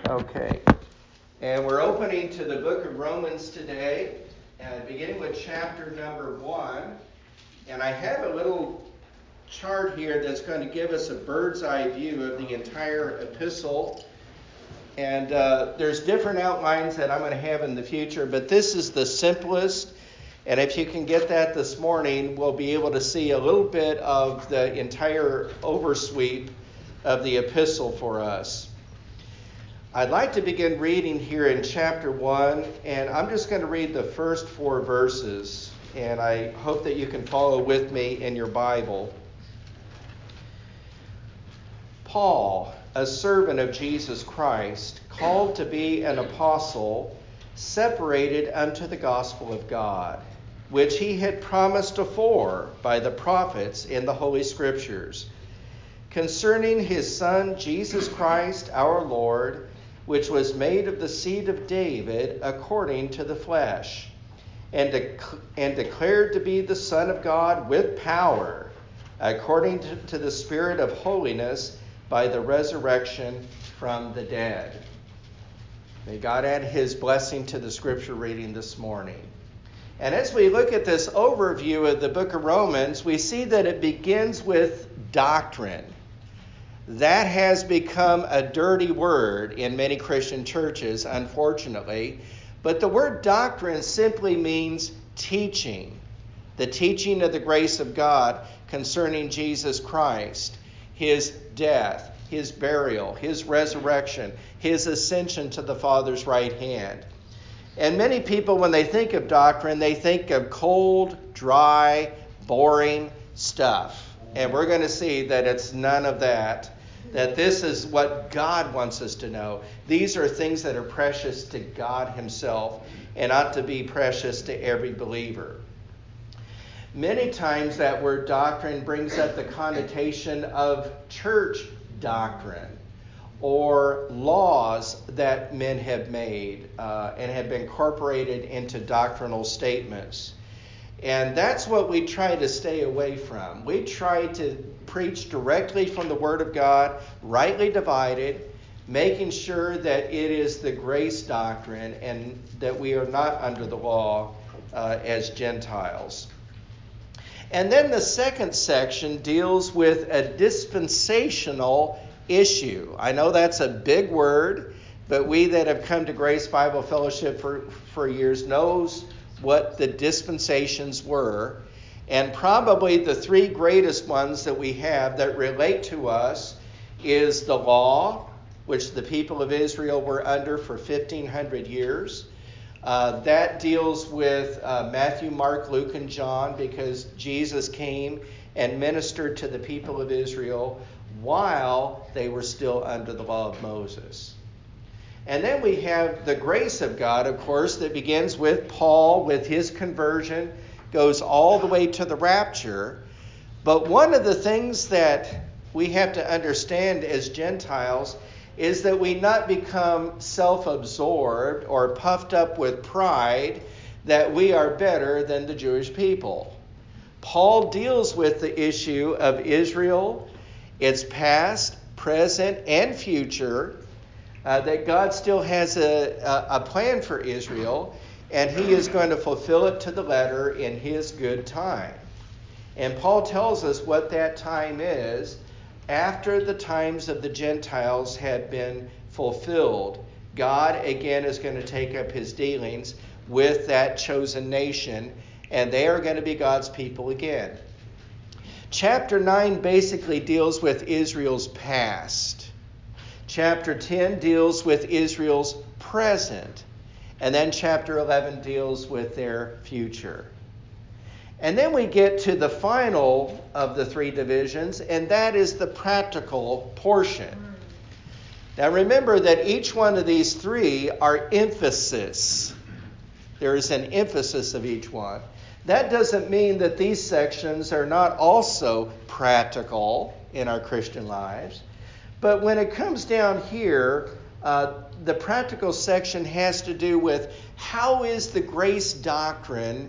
Okay. And we're opening to the book of Romans today, beginning with chapter number 1. And I have a little chart here that's going to give us a bird's eye view of the entire epistle. And there's different outlines that I'm going to have in the future, but this is the simplest. And if you can get that this morning, we'll be able to see a little bit of the entire oversweep of the epistle for us. I'd like to begin reading here in chapter 1, and I'm just going to read the first 4 verses, and I hope that you can follow with me in your Bible. Paul, a servant of Jesus Christ, called to be an apostle, separated unto the gospel of God, which he had promised afore by the prophets in the Holy Scriptures, concerning his Son Jesus Christ our Lord, which was made of the seed of David according to the flesh, and declared to be the Son of God with power, according to the Spirit of holiness, by the resurrection from the dead. May God add his blessing to the scripture reading this morning. And as we look at this overview of the book of Romans, we see that it begins with doctrine. That has become a dirty word in many Christian churches, unfortunately. But the word doctrine simply means teaching. The teaching of the grace of God concerning Jesus Christ, his death, his burial, his resurrection, his ascension to the Father's right hand. And many people, when they think of doctrine, they think of cold, dry, boring stuff. And we're going to see that it's none of that. That this is what God wants us to know. These are things that are precious to God himself and ought to be precious to every believer. Many times that word doctrine brings up the connotation of church doctrine or laws that men have made and have been incorporated into doctrinal statements. And that's what we try to stay away from. We try to preach directly from the Word of God, rightly divided, making sure that it is the grace doctrine and that we are not under the law as Gentiles. And then the second section deals with a dispensational issue. I know that's a big word, but we that have come to Grace Bible Fellowship for years knows what the dispensations were. And probably the 3 greatest ones that we have that relate to us is the law, which the people of Israel were under for 1,500 years. That deals with Matthew, Mark, Luke, and John, because Jesus came and ministered to the people of Israel while they were still under the law of Moses. And then we have the grace of God, of course, that begins with Paul, with his conversion, goes all the way to the rapture. But one of the things that we have to understand as Gentiles is that we not become self-absorbed or puffed up with pride that we are better than the Jewish people. Paul deals with the issue of Israel, its past, present, and future, that God still has a plan for Israel, and he is going to fulfill it to the letter in his good time. And Paul tells us what that time is. After the times of the Gentiles had been fulfilled, God again is going to take up his dealings with that chosen nation, and they are going to be God's people again. Chapter 9 basically deals with Israel's past. Chapter 10 deals with Israel's present. And then chapter 11 deals with their future. And then we get to the final of the 3 divisions, and that is the practical portion. Now remember that each one of these 3 are emphasis. There is an emphasis of each one. That doesn't mean that these sections are not also practical in our Christian lives. But when it comes down here, the practical section has to do with how is the grace doctrine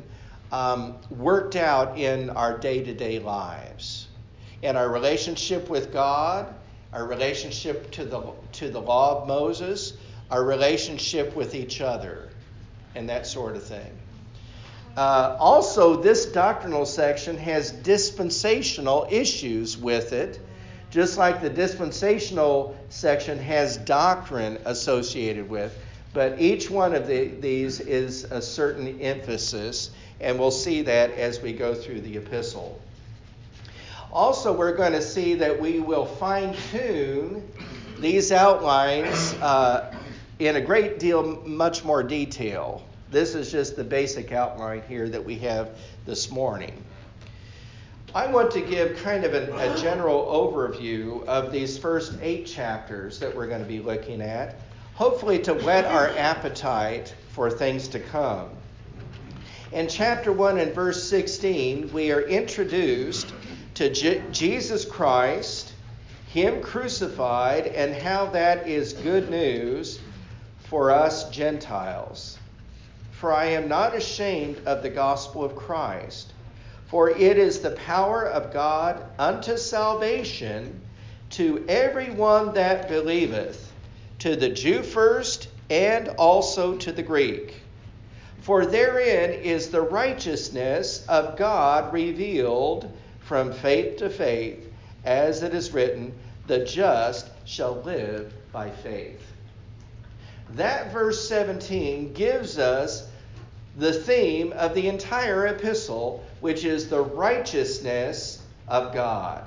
worked out in our day-to-day lives, in our relationship with God, our relationship to the law of Moses, our relationship with each other, and that sort of thing. Also, this doctrinal section has dispensational issues with it, just like the dispensational section has doctrine associated with. But each one of these is a certain emphasis, and we'll see that as we go through the epistle. Also, we're going to see that we will fine-tune these outlines in a great deal, much more detail. This is just the basic outline here that we have this morning. I want to give kind of a general overview of these first 8 chapters that we're going to be looking at, hopefully to whet our appetite for things to come. In chapter 1 and verse 16, we are introduced to Jesus Christ, Him crucified, and how that is good news for us Gentiles. For I am not ashamed of the gospel of Christ, for it is the power of God unto salvation to everyone that believeth, to the Jew first, and also to the Greek. For therein is the righteousness of God revealed from faith to faith, as it is written, the just shall live by faith. That verse 17 gives us the theme of the entire epistle, which is the righteousness of God.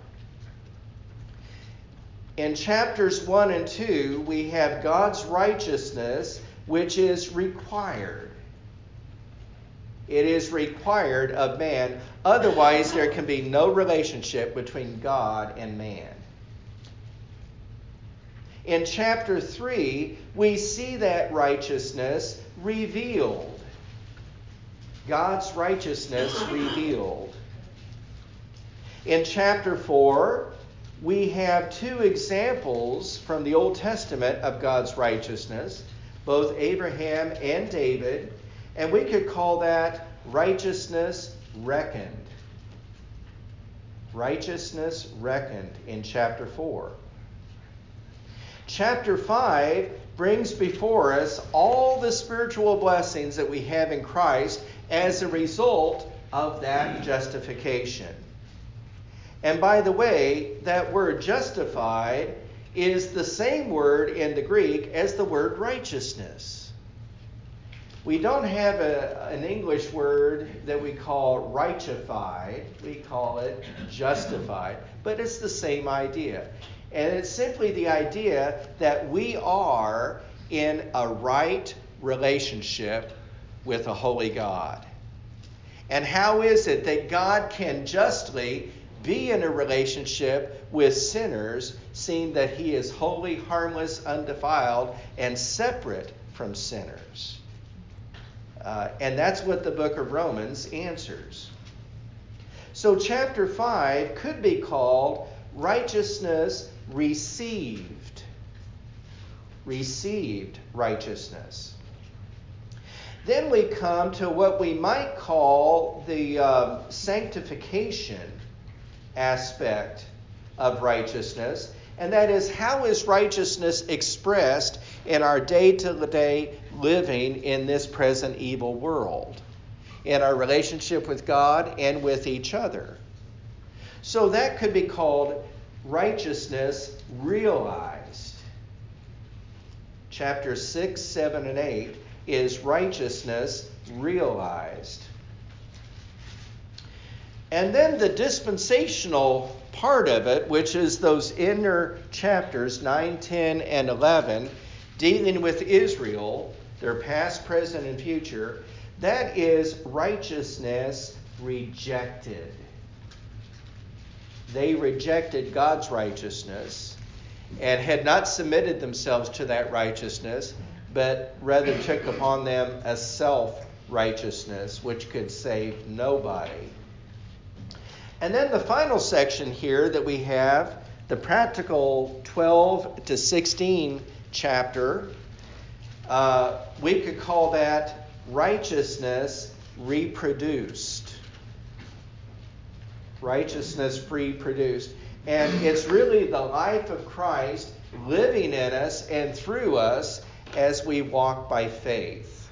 In chapters 1 and 2, we have God's righteousness, which is required. It is required of man. Otherwise, there can be no relationship between God and man. In chapter 3, we see that righteousness revealed. God's righteousness revealed. In chapter 4, we have 2 examples from the Old Testament of God's righteousness, both Abraham and David, and we could call that righteousness reckoned. Righteousness reckoned in chapter 4. Chapter 5 brings before us all the spiritual blessings that we have in Christ as a result of that justification. And by the way, that word justified is the same word in the Greek as the word righteousness. We don't have an English word that we call rightefied. We call it justified. But it's the same idea. And it's simply the idea that we are in a right relationship with a holy God. And how is it that God can justly be in a relationship with sinners, seeing that He is holy, harmless, undefiled, and separate from sinners? And that's what the book of Romans answers. So chapter 5 could be called righteousness received. Received righteousness. Then we come to what we might call the sanctification aspect of righteousness, and that is, how is righteousness expressed in our day-to-day living in this present evil world, in our relationship with God and with each other. So that could be called righteousness realized. Chapters 6, 7, and 8 is righteousness realized. And then the dispensational part of it, which is those inner chapters, 9, 10, and 11, dealing with Israel, their past, present, and future, that is righteousness rejected. They rejected God's righteousness and had not submitted themselves to that righteousness, but rather took upon them a self-righteousness which could save nobody. And then the final section here that we have, the practical 12 to 16 chapter, we could call that righteousness reproduced. Righteousness reproduced. And it's really the life of Christ living in us and through us as we walk by faith.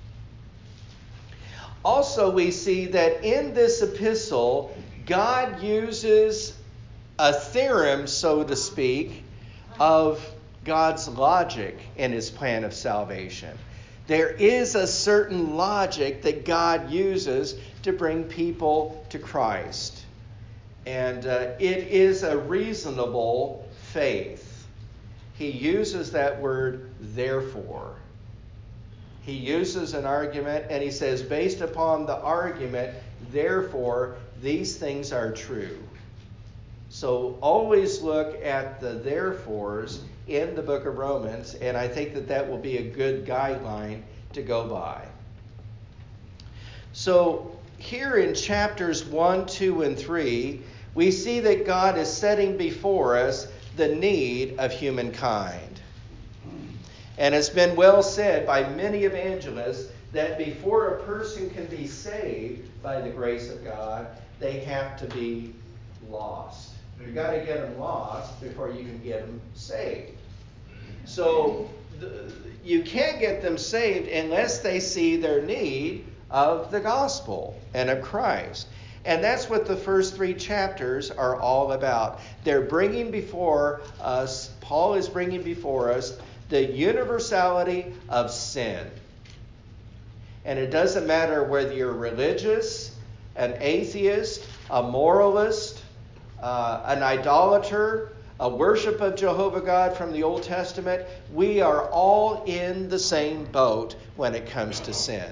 Also, we see that in this epistle, God uses a theorem, so to speak, of God's logic in his plan of salvation. There is a certain logic that God uses to bring people to Christ. And it is a reasonable faith. He uses that word, therefore. He uses an argument and he says, based upon the argument, therefore, these things are true. So always look at the therefores in the book of Romans, and I think that that will be a good guideline to go by. So here in chapters 1, 2, and 3, we see that God is setting before us the need of humankind. And it's been well said by many evangelists that before a person can be saved by the grace of God, they have to be lost. You've got to get them lost before you can get them saved. So you can't get them saved unless they see their need of the gospel and of Christ. And that's what the first 3 chapters are all about. They're bringing before us, Paul is bringing before us, the universality of sin. And it doesn't matter whether you're religious, an atheist, a moralist, an idolater, a worship of Jehovah God from the Old Testament. We are all in the same boat when it comes to sin.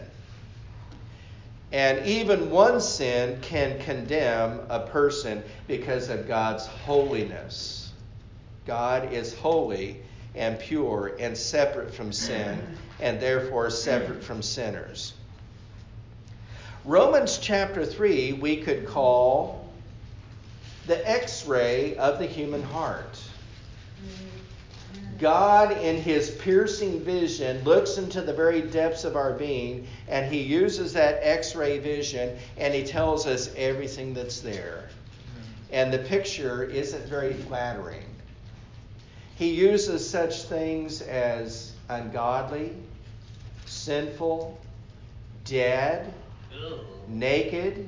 And even one sin can condemn a person because of God's holiness. God is holy and pure and separate from sin, and therefore separate from sinners. Romans chapter 3 we could call the X-ray of the human heart. God, in his piercing vision, looks into the very depths of our being, and he uses that X-ray vision, and he tells us everything that's there. And the picture isn't very flattering. He uses such things as ungodly, sinful, dead, naked,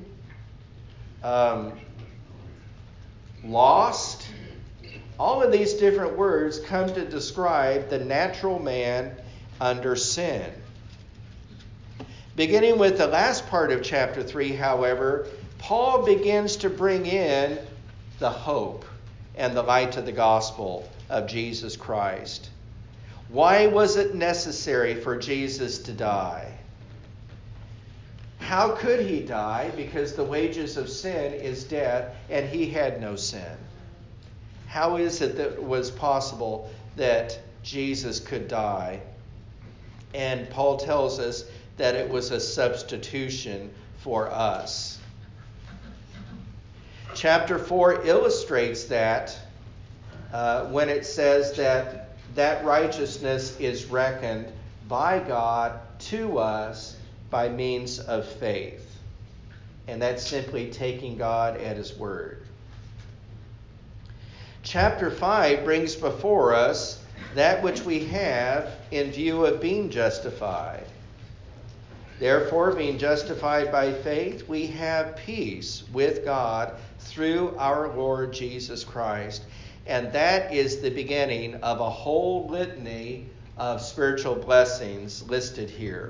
lost. All of these different words come to describe the natural man under sin. Beginning with the last part of chapter 3, however, Paul begins to bring in the hope and the light of the gospel of Jesus Christ. Why was it necessary for Jesus to die? How could he die? Because the wages of sin is death, and he had no sin. How is it that it was possible that Jesus could die? And Paul tells us that it was a substitution for us. Chapter 4 illustrates that when it says that righteousness is reckoned by God to us by means of faith. And that's simply taking God at his word. Chapter 5 brings before us that which we have in view of being justified. Therefore, being justified by faith, we have peace with God through our Lord Jesus Christ. And that is the beginning of a whole litany of spiritual blessings listed here.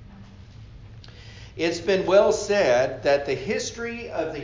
It's been well said that the history of the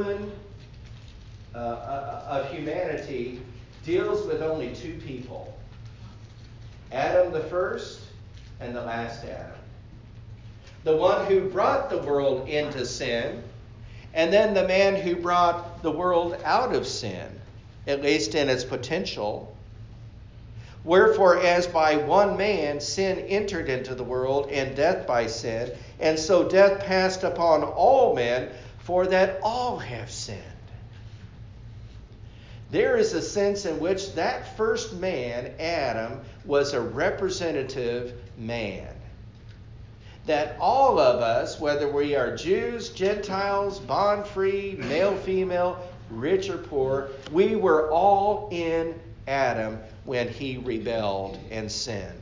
humanity deals with only 2 people. Adam the first and the last Adam. The one who brought the world into sin, and then the man who brought the world out of sin, at least in its potential. Wherefore, as by one man sin entered into the world, and death by sin, and so death passed upon all men, for that all have sinned. There is a sense in which that first man, Adam, was a representative man. That all of us, whether we are Jews, Gentiles, bond-free, male, female, rich or poor. We were all in Adam when he rebelled and sinned.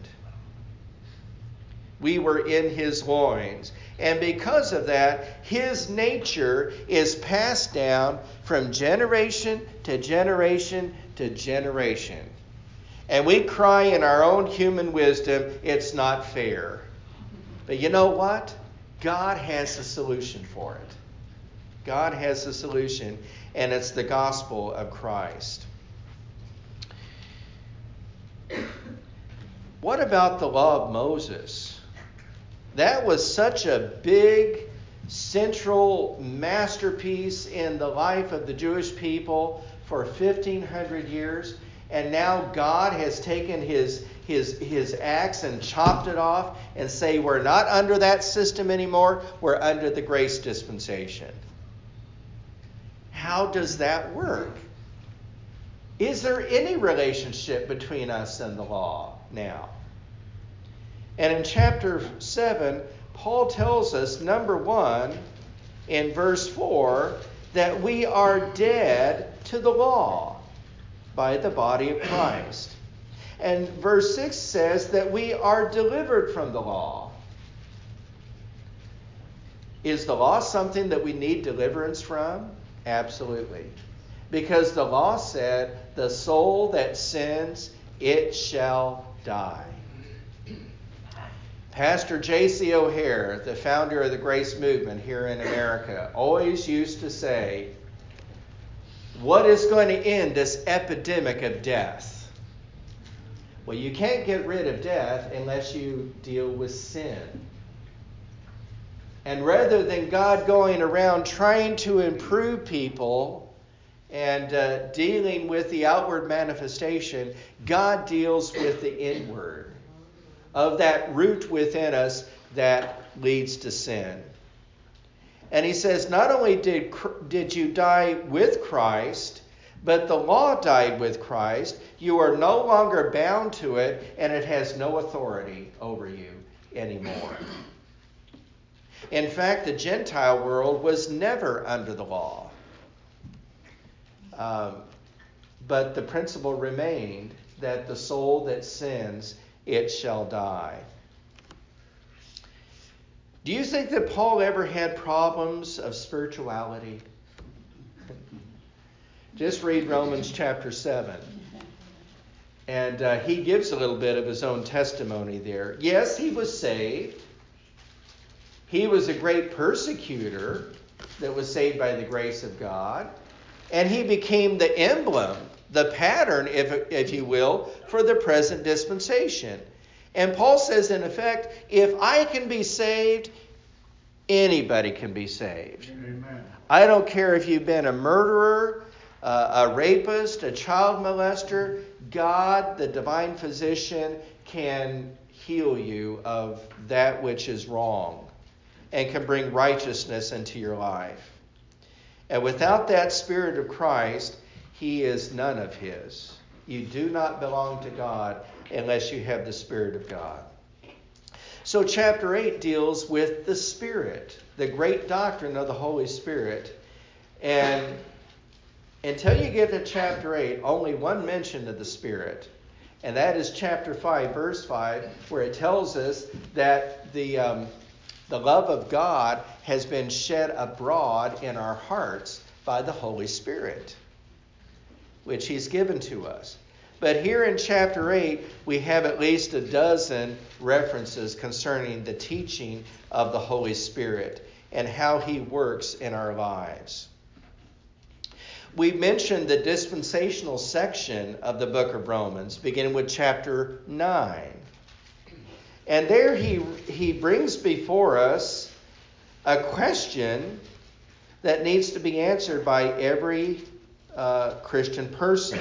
We were in his loins. And because of that, his nature is passed down from generation to generation to generation. And we cry in our own human wisdom, it's not fair. But you know what? God has a solution for it. God has a solution, and it's the gospel of Christ. What about the law of Moses? That was such a big, central masterpiece in the life of the Jewish people for 1,500 years. And now God has taken his axe and chopped it off and say we're not under that system anymore. We're under the grace dispensation. How does that work? Is there any relationship between us and the law now? And in chapter 7, Paul tells us, number 1, in verse 4, that we are dead to the law by the body of Christ. And verse 6 says that we are delivered from the law. Is the law something that we need deliverance from? Absolutely. Because the law said, the soul that sins, it shall die. Pastor J.C. O'Hare, the founder of the Grace Movement here in America, always used to say, what is going to end this epidemic of death? Well, you can't get rid of death unless you deal with sin. And rather than God going around trying to improve people and dealing with the outward manifestation, God deals with the inward of that root within us that leads to sin. And he says, not only did you die with Christ, but the law died with Christ. You are no longer bound to it, and it has no authority over you anymore. In fact, the Gentile world was never under the law. But the principle remained that the soul that sins, it shall die. Do you think that Paul ever had problems of spirituality? Just read Romans chapter 7. And he gives a little bit of his own testimony there. Yes, he was saved. He was a great persecutor that was saved by the grace of God. And he became the emblem, the pattern, if you will, for the present dispensation. And Paul says, in effect, if I can be saved, anybody can be saved. Amen. I don't care if you've been a murderer, a rapist, a child molester. God, the divine physician, can heal you of that which is wrong and can bring righteousness into your life. And without that Spirit of Christ, he is none of his. You do not belong to God unless you have the Spirit of God. So chapter 8 deals with the Spirit, the great doctrine of the Holy Spirit. And until you get to chapter 8, only one mention of the Spirit. And that is chapter 5, verse 5, where it tells us that the love of God has been shed abroad in our hearts by the Holy Spirit, which he's given to us. But here in chapter 8, we have at least a dozen references concerning the teaching of the Holy Spirit and how he works in our lives. We mentioned the dispensational section of the book of Romans, beginning with chapter 9. And there he brings before us a question that needs to be answered by every Christian person.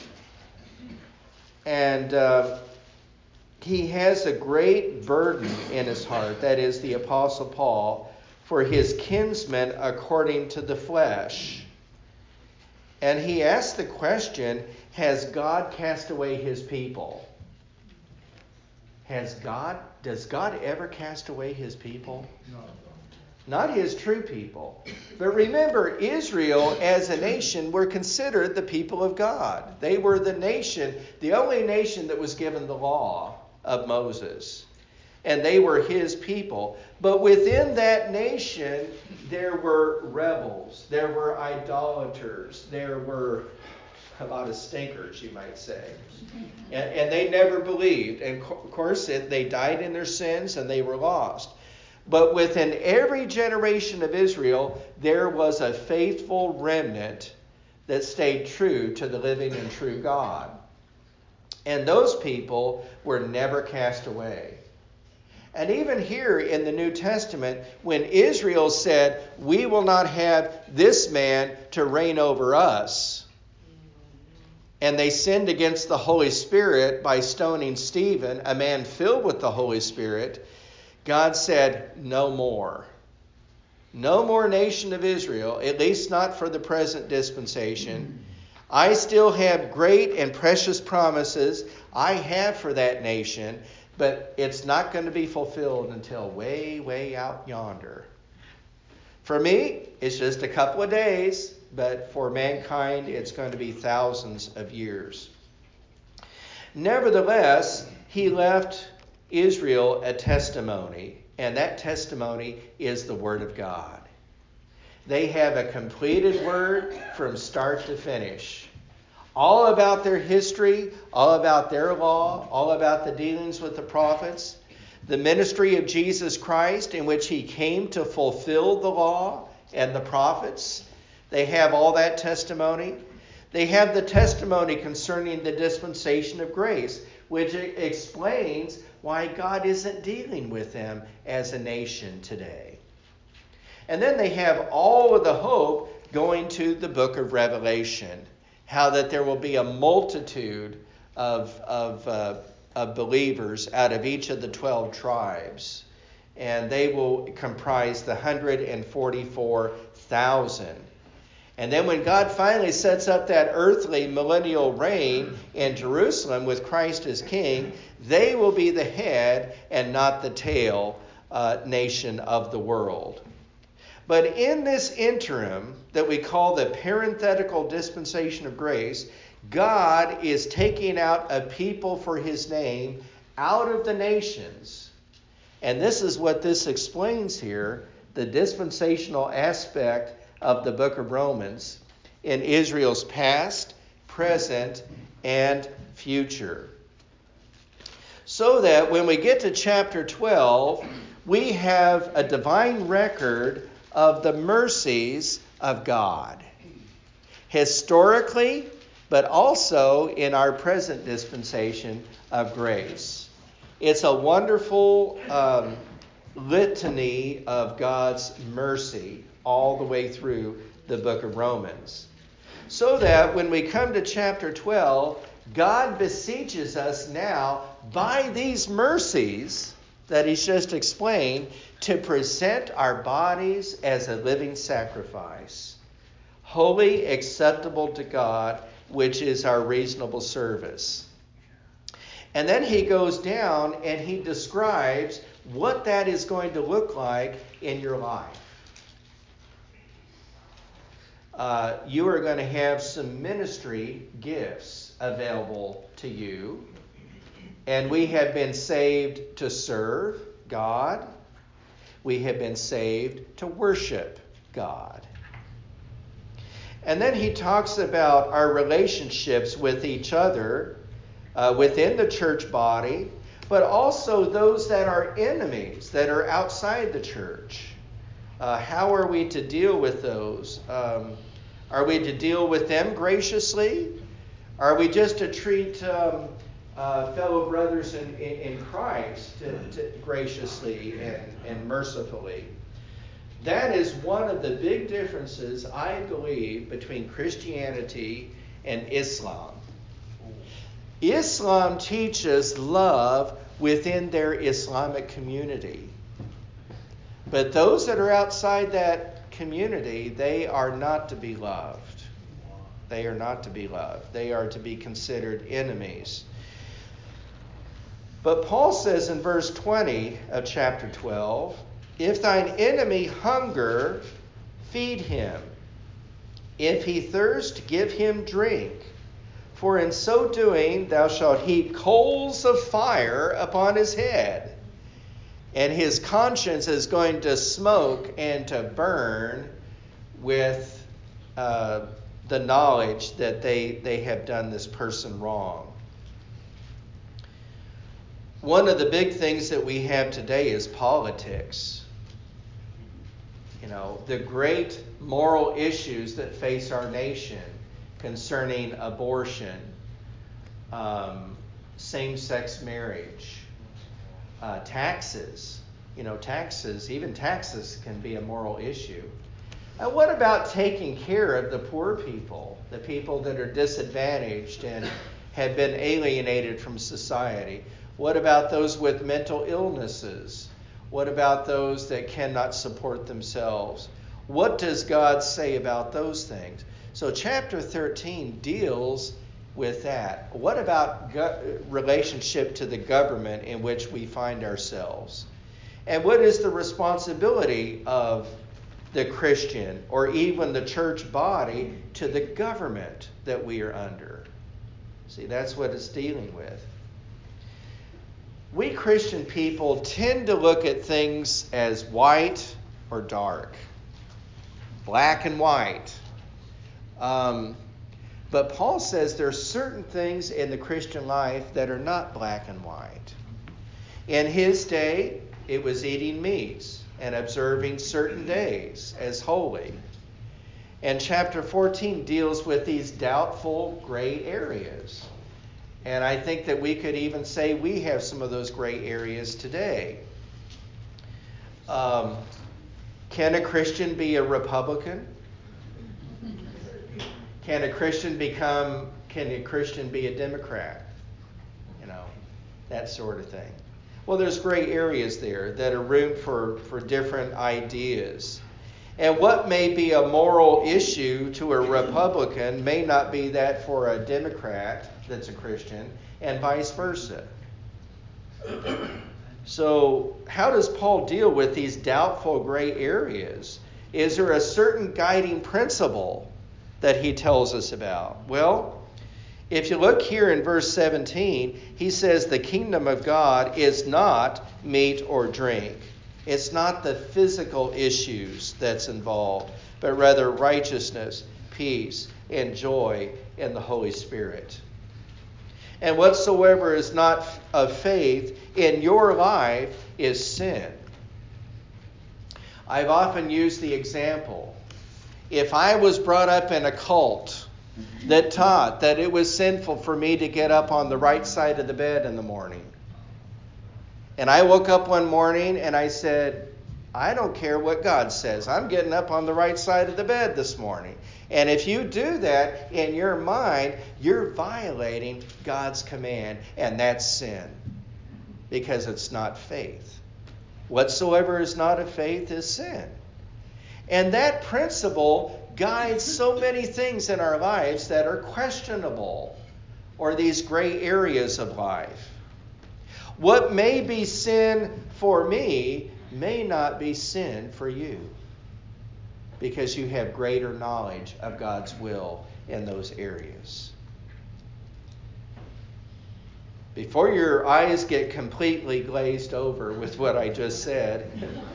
And he has a great burden in his heart, that is the Apostle Paul, for his kinsmen according to the flesh. And he asks the question, has God cast away his people? Does God ever cast away his people? not his true people. But remember, Israel as a nation were considered the people of God. They were the nation, the only nation that was given the law of Moses. And they were his people. But within that nation, there were rebels. There were idolaters. There were a lot of stinkers, you might say. And they never believed. And of course, they died in their sins and they were lost. But within every generation of Israel, there was a faithful remnant that stayed true to the living and true God. And those people were never cast away. And even here in the New Testament, when Israel said, "We will not have this man to reign over us," and they sinned against the Holy Spirit by stoning Stephen, a man filled with the Holy Spirit, God said, "No more. No more nation of Israel, at least not for the present dispensation. I still have great and precious promises I have for that nation, but it's not going to be fulfilled until way, way out yonder. For me, it's just a couple of days, but for mankind, it's going to be thousands of years." Nevertheless, he left Israel a testimony, and that testimony is the Word of God. They have a completed Word from start to finish. All about their history, all about their law, all about the dealings with the prophets, the ministry of Jesus Christ in which he came to fulfill the law and the prophets. They have all that testimony. They have the testimony concerning the dispensation of grace, which explains why God isn't dealing with them as a nation today. And then they have all of the hope going to the book of Revelation, how that there will be a multitude of believers out of each of the 12 tribes. And they will comprise the 144,000. And then when God finally sets up that earthly millennial reign in Jerusalem with Christ as king, they will be the head and not the tail nation of the world. But in this interim that we call the parenthetical dispensation of grace, God is taking out a people for his name out of the nations. And this is what this explains here, the dispensational aspect of the book of Romans in Israel's past, present, and future. So that when we get to chapter 12, we have a divine record of the mercies of God. Historically, but also in our present dispensation of grace. It's a wonderful litany of God's mercy all the way through the book of Romans. So that when we come to chapter 12, God beseeches us now by these mercies that he's just explained to present our bodies as a living sacrifice, holy, acceptable to God, which is our reasonable service. And then he goes down and he describes what that is going to look like in your life. You are going to have some ministry gifts available to you. And we have been saved to serve God. We have been saved to worship God. And then he talks about our relationships with each other within the church body, but also those that are enemies, that are outside the church. How are we to deal with those? Are we to deal with them graciously? Are we just to treat fellow brothers in Christ to graciously and mercifully? That is one of the big differences, I believe, between Christianity and Islam. Islam teaches love within their Islamic community. But those that are outside that community, they are not to be loved. They are not to be loved. They are to be considered enemies. But Paul says in verse 20 of chapter 12, If thine enemy hunger, feed him. If he thirst, give him drink. For in so doing thou shalt heap coals of fire upon his head, and his conscience is going to smoke and to burn with the knowledge that they have done this person wrong. One of the big things that we have today is politics. The great moral issues that face our nation concerning abortion, same-sex marriage, taxes. Even taxes can be a moral issue. And what about taking care of the poor people, the people that are disadvantaged and have been alienated from society? What about those with mental illnesses? What about those that cannot support themselves? What does God say about those things? So chapter 13 deals with that. What about relationship to the government in which we find ourselves? And what is the responsibility of the Christian or even the church body to the government that we are under? See, that's what it's dealing with. We Christian people tend to look at things as white or dark, black and white. But Paul says there are certain things in the Christian life that are not black and white. In his day, it was eating meats and observing certain days as holy. And chapter 14 deals with these doubtful gray areas. And I think that we could even say we have some of those gray areas today. Can a Christian be a Republican? Can a Christian be a Democrat? That sort of thing. Well, there's gray areas there that are room for different ideas. And what may be a moral issue to a Republican may not be that for a Democrat that's a Christian, and vice versa. So how does Paul deal with these doubtful gray areas? Is there a certain guiding principle that he tells us about? Well, if you look here in verse 17, he says the kingdom of God is not meat or drink. It's not the physical issues that's involved, but rather righteousness, peace, and joy in the Holy Spirit. And whatsoever is not of faith in your life is sin. I've often used the example. If I was brought up in a cult that taught that it was sinful for me to get up on the right side of the bed in the morning, and I woke up one morning and I said, I don't care what God says. I'm getting up on the right side of the bed this morning. And if you do that in your mind, you're violating God's command, and that's sin, because it's not faith. Whatsoever is not of faith is sin. And that principle guides so many things in our lives that are questionable, or these gray areas of life. What may be sin for me may not be sin for you, because you have greater knowledge of God's will in those areas. Before your eyes get completely glazed over with what I just said,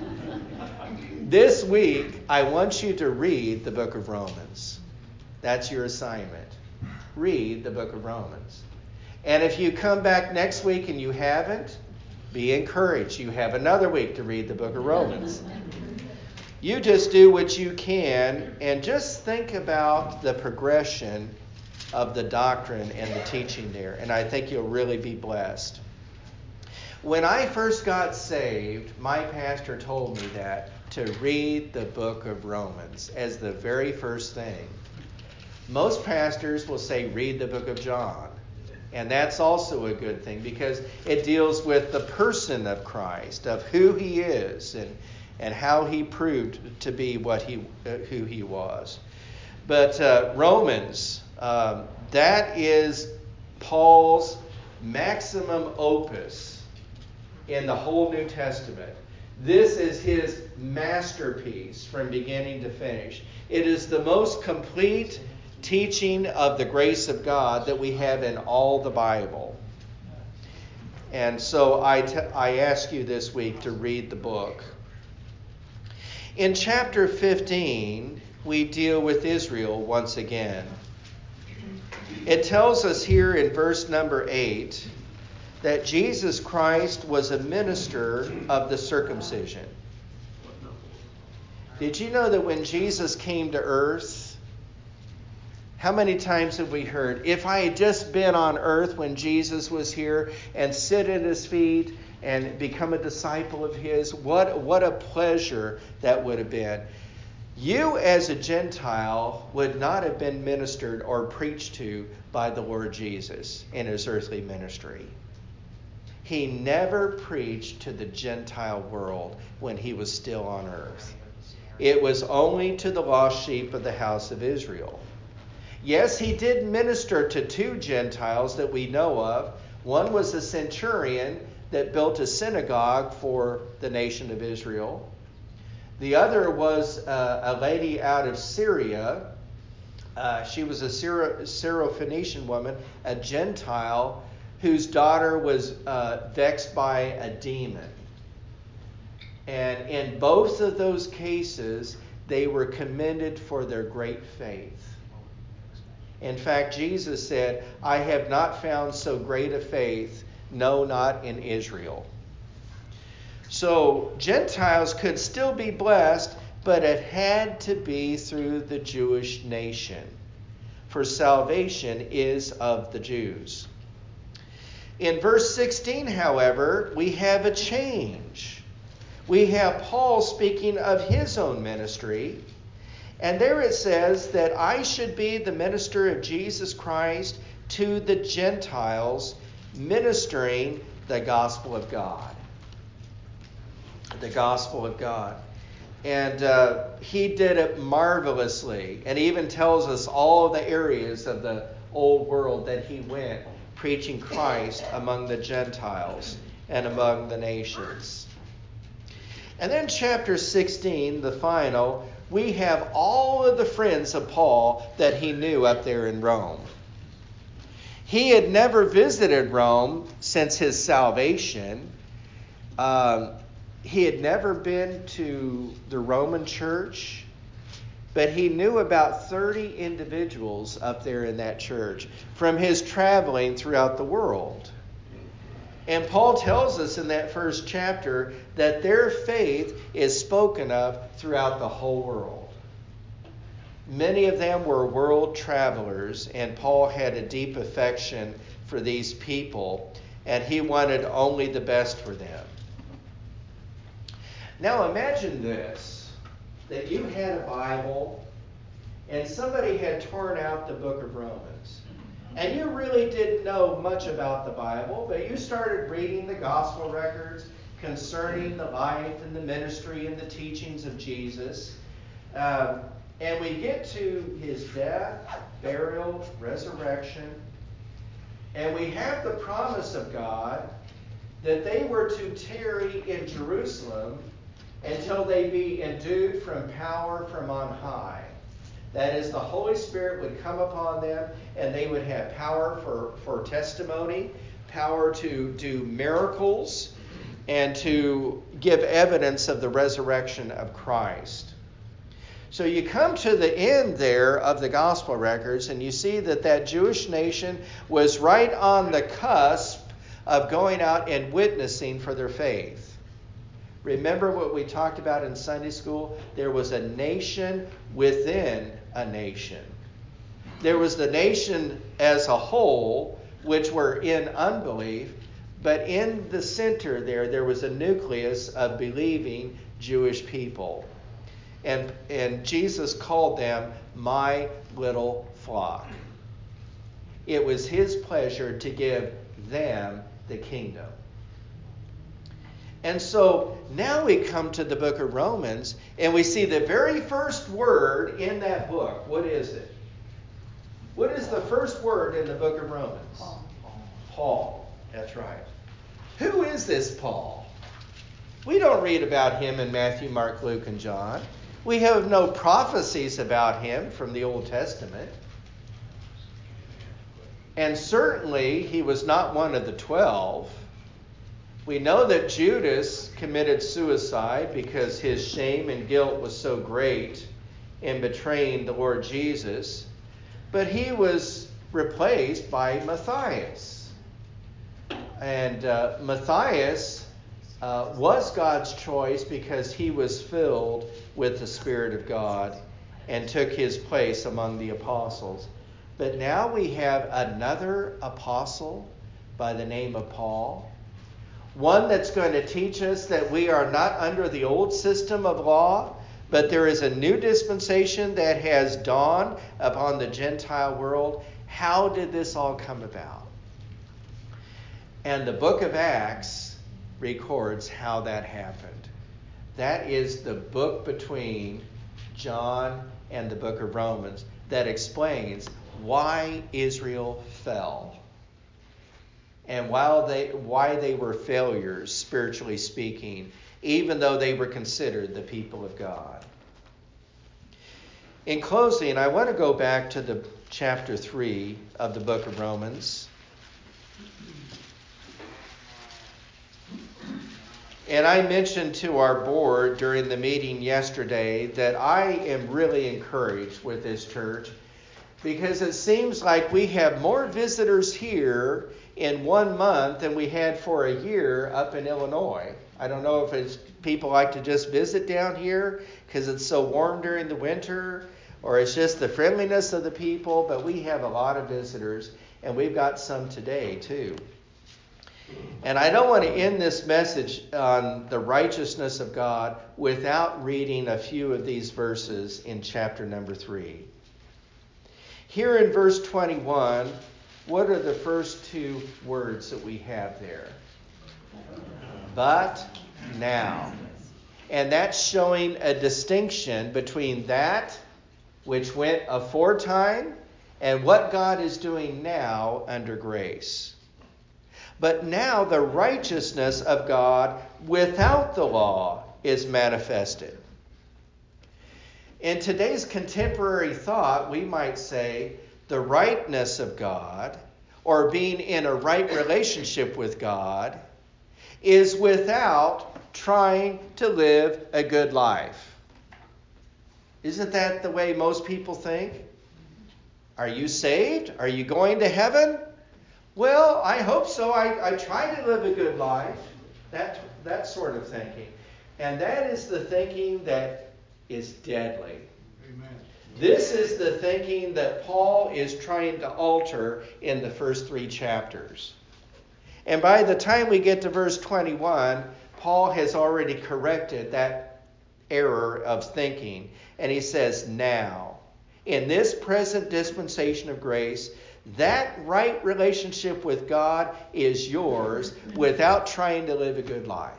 this week I want you to read the book of Romans. That's your assignment. Read the book of Romans. And if you come back next week and you haven't, be encouraged. You have another week to read the book of Romans. You just do what you can and just think about the progression of the doctrine and the teaching there. And I think you'll really be blessed. When I first got saved, my pastor told me that to read the book of Romans as the very first thing. Most pastors will say read the book of John. And that's also a good thing because it deals with the person of Christ, of who he is and how he proved to be who he was. But Romans, that is Paul's maximum opus in the whole New Testament. This is his masterpiece from beginning to finish. It is the most complete teaching of the grace of God that we have in all the Bible. And so I ask you this week to read the book. In chapter 15, we deal with Israel once again. It tells us here in verse number 8 that Jesus Christ was a minister of the circumcision. Did you know that when Jesus came to earth, how many times have we heard, if I had just been on earth when Jesus was here and sit at his feet and become a disciple of his, what a pleasure that would have been. You as a Gentile would not have been ministered or preached to by the Lord Jesus in his earthly ministry. He never preached to the Gentile world when he was still on earth. It was only to the lost sheep of the house of Israel. Yes, he did minister to two Gentiles that we know of. One was a centurion that built a synagogue for the nation of Israel. The other was a lady out of Syria. She was a Syrophoenician woman, a Gentile, whose daughter was vexed by a demon. And in both of those cases, they were commended for their great faith. In fact, Jesus said, I have not found so great a faith, no, not in Israel. So Gentiles could still be blessed, but it had to be through the Jewish nation. For salvation is of the Jews. In verse 16, however, we have a change. We have Paul speaking of his own ministry. And there it says that I should be the minister of Jesus Christ to the Gentiles, ministering the gospel of God. The gospel of God. And he did it marvelously. And even tells us all of the areas of the old world that he went, preaching Christ among the Gentiles and among the nations. And then chapter 16, the final, we have all of the friends of Paul that he knew up there in Rome. He had never visited Rome since his salvation. He had never been to the Roman church, but he knew about 30 individuals up there in that church from his traveling throughout the world. And Paul tells us in that first chapter that their faith is spoken of throughout the whole world. Many of them were world travelers, and Paul had a deep affection for these people, and he wanted only the best for them. Now imagine this, that you had a Bible and somebody had torn out the book of Romans. And you really didn't know much about the Bible, but you started reading the gospel records concerning the life and the ministry and the teachings of Jesus. And we get to his death, burial, resurrection, and we have the promise of God that they were to tarry in Jerusalem until they be endued from power from on high. That is, the Holy Spirit would come upon them and they would have power for testimony, power to do miracles, and to give evidence of the resurrection of Christ. So you come to the end there of the gospel records and you see that Jewish nation was right on the cusp of going out and witnessing for their faith. Remember what we talked about in Sunday school? There was a nation within a nation. There was the nation as a whole, which were in unbelief, but in the center there was a nucleus of believing Jewish people. And Jesus called them my little flock. It was his pleasure to give them the kingdom. And so now we come to the book of Romans, and we see the very first word in that book. What is it? What is the first word in the book of Romans? Paul. That's right. Who is this Paul? We don't read about him in Matthew, Mark, Luke, and John. We have no prophecies about him from the Old Testament. And certainly he was not one of the 12. We know that Judas committed suicide because his shame and guilt was so great in betraying the Lord Jesus. But he was replaced by Matthias. And Matthias was God's choice because he was filled with the Spirit of God and took his place among the apostles. But now we have another apostle by the name of Paul. One that's going to teach us that we are not under the old system of law, but there is a new dispensation that has dawned upon the Gentile world. How did this all come about? And the book of Acts records how that happened. That is the book between John and the book of Romans that explains why Israel fell and why they were failures, spiritually speaking, even though they were considered the people of God. In closing, I want to go back to the chapter 3 of the book of Romans. And I mentioned to our board during the meeting yesterday that I am really encouraged with this church because it seems like we have more visitors here in 1 month than we had for a year up in Illinois. I don't know if it's people like to just visit down here because it's so warm during the winter, or it's just the friendliness of the people, but we have a lot of visitors, and we've got some today too. And I don't want to end this message on the righteousness of God without reading a few of these verses in chapter number 3. Here in verse 21, what are the first 2 words that we have there? But now. And that's showing a distinction between that which went aforetime and what God is doing now under grace. But now the righteousness of God without the law is manifested. In today's contemporary thought, we might say the rightness of God, or being in a right relationship with God, is without trying to live a good life. Isn't that the way most people think? Are you saved? Are you going to heaven? Well, I hope so. I try to live a good life. That sort of thinking. And that is the thinking that is deadly. Amen. This is the thinking that Paul is trying to alter in the first 3 chapters. And by the time we get to verse 21, Paul has already corrected that error of thinking. And he says, now, in this present dispensation of grace, that right relationship with God is yours without trying to live a good life.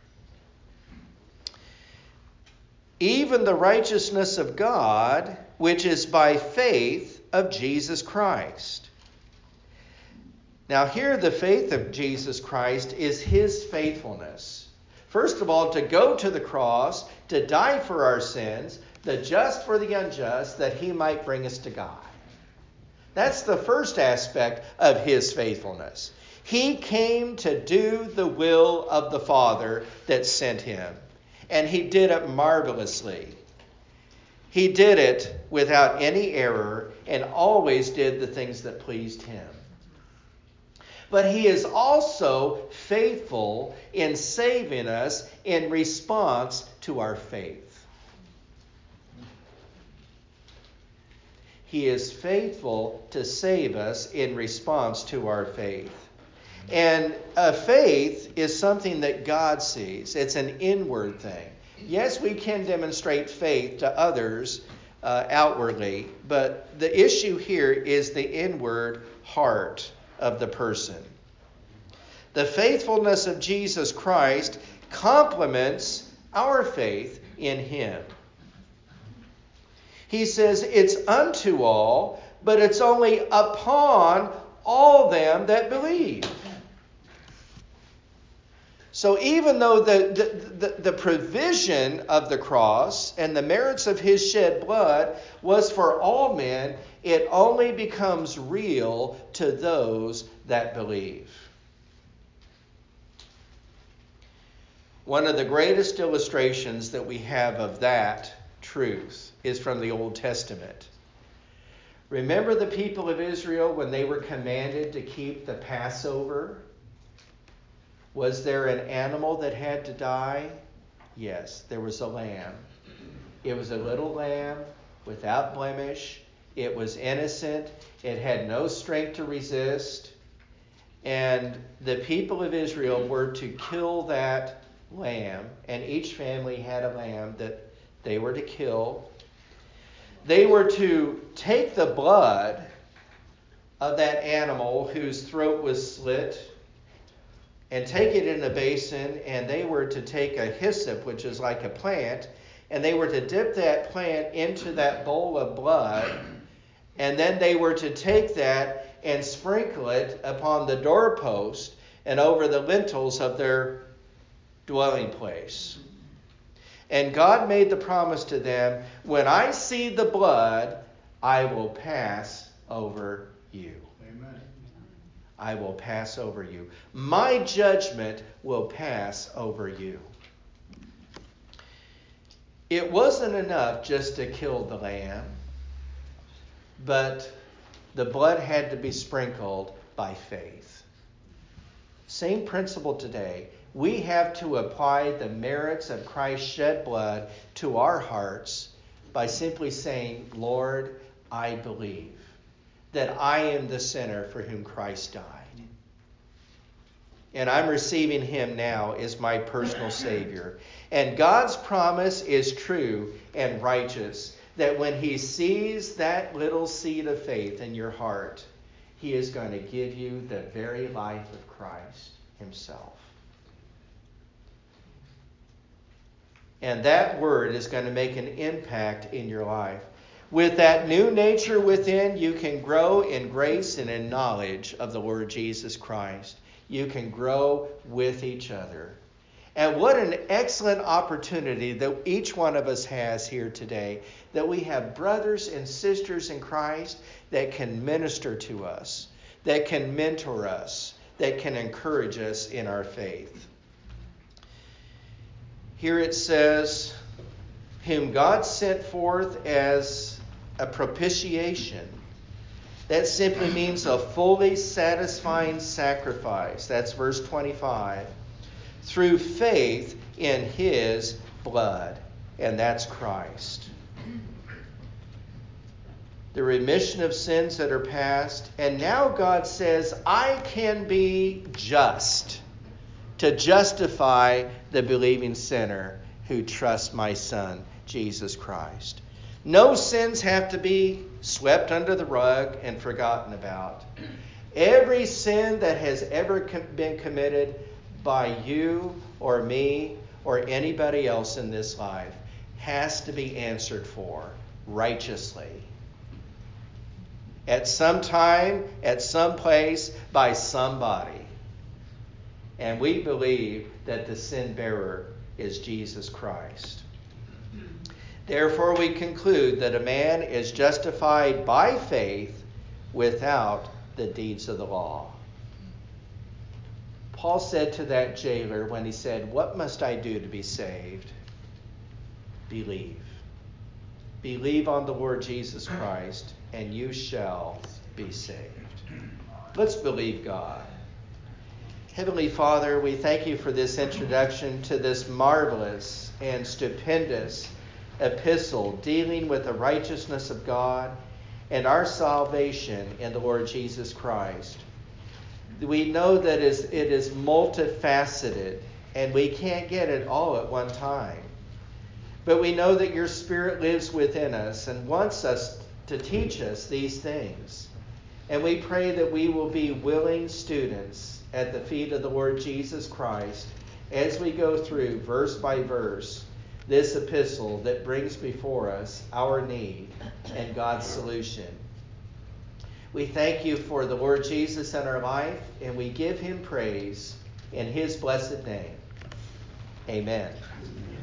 Even the righteousness of God, which is by faith of Jesus Christ. Now here the faith of Jesus Christ is his faithfulness. First of all, to go to the cross, to die for our sins, the just for the unjust, that he might bring us to God. That's the first aspect of his faithfulness. He came to do the will of the Father that sent him. And he did it marvelously. He did it without any error and always did the things that pleased him. But he is also faithful in saving us in response to our faith. He is faithful to save us in response to our faith. And faith is something that God sees. It's an inward thing. Yes, we can demonstrate faith to others outwardly, but the issue here is the inward heart of the person. The faithfulness of Jesus Christ complements our faith in him. He says it's unto all, but it's only upon all them that believe. So even though the provision of the cross and the merits of his shed blood was for all men, it only becomes real to those that believe. One of the greatest illustrations that we have of that truth is from the Old Testament. Remember the people of Israel when they were commanded to keep the Passover? Was there an animal that had to die? Yes, there was a lamb. It was a little lamb without blemish. It was innocent. It had no strength to resist. And the people of Israel were to kill that lamb, and each family had a lamb that they were to kill. They were to take the blood of that animal whose throat was slit and take it in a basin, and they were to take a hyssop, which is like a plant, and they were to dip that plant into that bowl of blood, and then they were to take that and sprinkle it upon the doorpost and over the lintels of their dwelling place. And God made the promise to them, when I see the blood, I will pass over you. Amen. I will pass over you. My judgment will pass over you. It wasn't enough just to kill the lamb, but the blood had to be sprinkled by faith. Same principle today. We have to apply the merits of Christ's shed blood to our hearts by simply saying, Lord, I believe that I am the sinner for whom Christ died. And I'm receiving him now as my personal Savior. And God's promise is true and righteous, that when he sees that little seed of faith in your heart, he is going to give you the very life of Christ himself. And that word is going to make an impact in your life. With that new nature within, you can grow in grace and in knowledge of the Lord Jesus Christ. You can grow with each other. And what an excellent opportunity that each one of us has here today, that we have brothers and sisters in Christ that can minister to us, that can mentor us, that can encourage us in our faith. Here it says, whom God sent forth as a propitiation. That simply means a fully satisfying sacrifice. That's verse 25. Through faith in his blood. And that's Christ. The remission of sins that are past. And now God says, I can be just to justify the believing sinner who trusts my Son, Jesus Christ. No sins have to be swept under the rug and forgotten about. Every sin that has ever been committed by you or me or anybody else in this life has to be answered for righteously. At some time, at some place, by somebody. And we believe that the sin bearer is Jesus Christ. Therefore, we conclude that a man is justified by faith without the deeds of the law. Paul said to that jailer when he said, what must I do to be saved? Believe. Believe on the Lord Jesus Christ, and you shall be saved. Let's believe God. Heavenly Father, we thank you for this introduction to this marvelous and stupendous epistle dealing with the righteousness of God and our salvation in the Lord Jesus Christ. We know that it is multifaceted and we can't get it all at one time. But we know that your Spirit lives within us and wants us to teach us these things. And we pray that we will be willing students at the feet of the Lord Jesus Christ as we go through verse by verse this epistle that brings before us our need and God's solution. We thank you for the Lord Jesus in our life, and we give him praise in his blessed name. Amen.